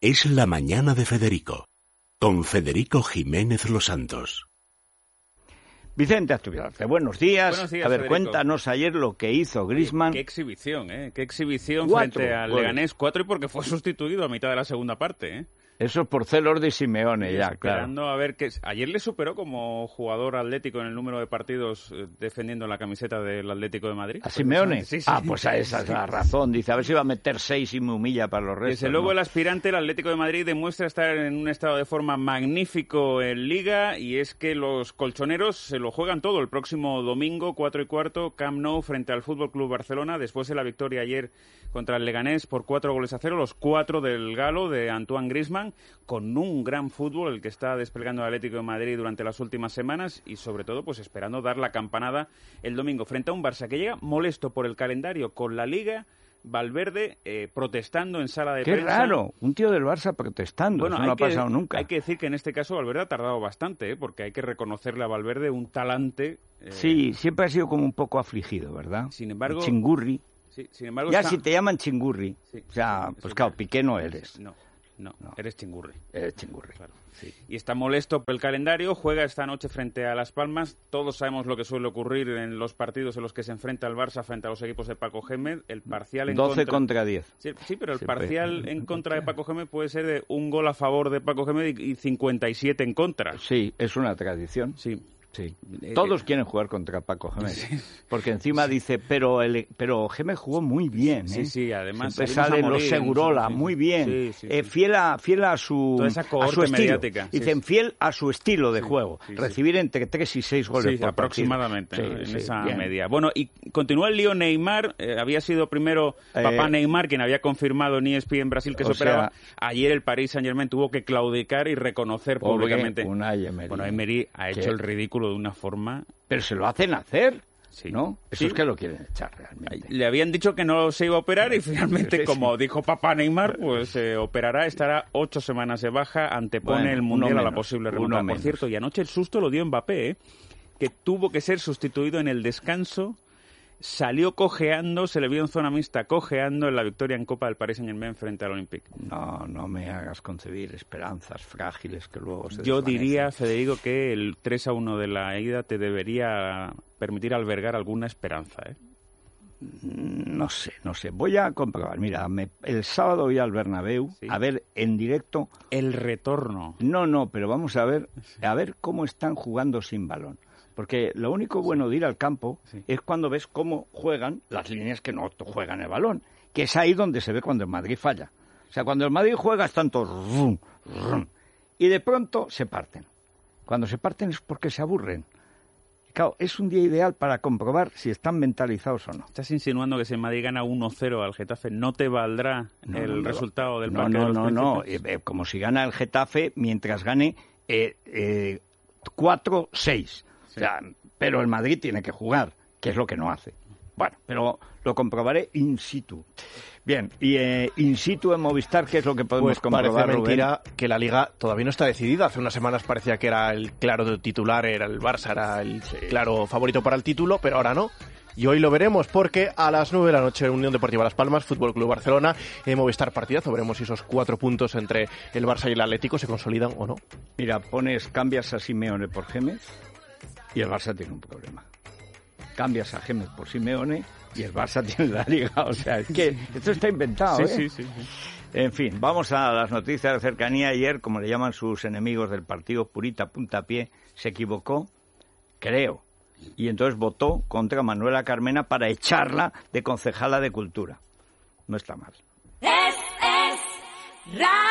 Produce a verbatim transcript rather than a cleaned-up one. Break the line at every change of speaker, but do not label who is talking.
Es la mañana de Federico, con Federico Jiménez Los Santos.
Vicente Asturias, buenos días.
Buenos días,
A ver,
Federico.
Cuéntanos ayer lo que hizo Griezmann.
Qué, qué exhibición, ¿eh? Qué exhibición
Cuatro
frente al
goles.
Leganés. Cuatro y porque fue sustituido a mitad de la segunda parte, ¿eh?
Eso es por celos de Simeone, ya,
Esperando
claro.
a ver que ayer le superó como jugador atlético en el número de partidos eh, defendiendo la camiseta del Atlético de Madrid.
¿A Simeone?
Sí, sí.
Ah, pues a esa es la razón. Dice, a ver si va a meter seis y me humilla para los restos.
Desde luego
¿no?
el aspirante, el Atlético de Madrid, demuestra estar en un estado de forma magnífico en Liga, y es que los colchoneros se lo juegan todo el próximo domingo, cuatro y cuarto, Camp Nou frente al Fútbol Club Barcelona, después de la victoria ayer contra el Leganés por cuatro goles a cero, los cuatro del Galo de Antoine Griezmann, con un gran fútbol el que está desplegando el Atlético de Madrid durante las últimas semanas, y sobre todo pues esperando dar la campanada el domingo frente a un Barça que llega molesto por el calendario con la Liga. Valverde eh, protestando en sala de
Qué
prensa.
raro, un tío del Barça protestando,
Bueno,
eso
hay
no ha
que,
pasado nunca.
Hay que decir que en este caso Valverde ha tardado bastante, ¿eh? Porque hay que reconocerle a Valverde un talante. Eh,
Sí, siempre ha sido como un poco afligido, ¿verdad?
Sin embargo...
Chingurri.
Sí, sin embargo
Ya
está...
si te llaman chingurri,
Sí,
o sea,
sí,
pues
sí,
claro,
sí.
Piqué no eres.
No, no,
No.
eres chingurri.
Eres chingurri.
Claro.
Sí.
Y está molesto por el calendario, juega esta noche frente a Las Palmas. Todos sabemos lo que suele ocurrir en los partidos en los que se enfrenta el Barça frente a los equipos de Paco Gémez. El parcial en
doce
contra...
contra diez.
Sí, sí, pero el
Sí,
parcial
pues,
en contra de Paco Gémez puede ser de un gol a favor de Paco Gémez y cincuenta y siete en contra.
Sí, es una tradición.
Sí.
Sí.
Eh,
Todos
eh,
quieren jugar contra Paco Gémez. Porque encima dice, pero el, pero Gémez jugó muy bien. ¿eh?
Sí, sí, además
Siempre
salimos a
salen los
morir,
Segurola,
sí,
muy bien.
sí, sí,
Eh,
sí.
fiel, a, fiel a su,
Toda esa
a su
cohorte
estilo.
mediática, sí,
Dicen
sí.
fiel a su estilo de
Sí,
juego.
sí, sí.
Recibir entre tres y seis goles
Sí,
por
aproximadamente,
partido.
¿no?
Sí,
en
sí,
esa
bien.
media. Bueno, y continúa el lío Neymar. Eh, había sido primero papá
Eh,
Neymar quien había confirmado en E S P N en Brasil que se
o
operaba.
sea,
Ayer el Paris Saint-Germain tuvo que claudicar y reconocer
Pobre
públicamente.
Unai Emery.
Bueno, Emery ha
Que-
hecho el ridículo de una forma...
Pero se lo hacen hacer,
Sí.
¿no? Eso
Sí.
es que lo quieren echar realmente.
Le habían dicho que no se iba a operar y finalmente,
Sí, sí.
como dijo papá Neymar, pues se operará, estará ocho semanas de baja, antepone
Bueno,
el
uno
Mundial a la
menos,
posible
uno
remontada. Por
menos.
cierto, y anoche el susto lo dio Mbappé, ¿eh? Que tuvo que ser sustituido en el descanso, salió cojeando, se le vio en zona mixta cojeando en la victoria en Copa del Paris Saint-Germain frente al Olympique.
No, no me hagas concebir esperanzas frágiles que luego se
Yo
desvanecen.
diría, Federico, que el tres a uno de la ida te debería permitir albergar alguna esperanza, ¿eh?
No sé, no sé. Voy a comprobar. Mira, me- el sábado voy al Bernabéu
Sí.
a ver en directo.
El retorno.
No, no, pero vamos a ver, a ver cómo están jugando sin balón. Porque lo único bueno de ir al campo
Sí.
es cuando ves cómo juegan las líneas que no juegan el balón, que es ahí donde se ve cuando el Madrid falla. O sea, cuando el Madrid juega están todos rum, rum, y de pronto se parten. Cuando se parten es porque se aburren. Claro, es un día ideal para comprobar si están mentalizados o no.
¿Estás insinuando que si el Madrid gana uno cero al Getafe no te valdrá
No,
el
no me va-
resultado del
no,
Parque
no,
de los
no, no,
Príncipes?
eh, eh, como si gana el Getafe mientras gane eh, eh, cuatro seis.
Sí.
O sea, pero el Madrid tiene que jugar, que es lo que no hace. Bueno, pero lo comprobaré in situ. Bien, y eh, in situ en Movistar, ¿qué es lo que podemos
Pues
comprobar,
parece
Rubén?
mentira que la Liga todavía no está decidida. Hace unas semanas parecía que era el claro titular, era el Barça, era el claro favorito para el título, pero ahora no. Y hoy lo veremos porque a las nueve de la noche Unión Deportiva Las Palmas, Fútbol Club Barcelona, en Movistar partidazo. Veremos si esos cuatro puntos entre el Barça y el Atlético se consolidan o no.
Mira, pones, cambias a Simeone por Gémez y el Barça tiene un problema. Cambias a Gémez por Simeone y el Barça tiene la Liga. O sea, es que esto está inventado,
Sí,
¿eh?
sí, sí, sí.
En fin, vamos a las noticias de cercanía. Ayer, como le llaman sus enemigos del partido, Purita Puntapié, se equivocó, creo, y entonces votó contra Manuela Carmena para echarla de concejala de Cultura. No está mal.
Es, es, ra.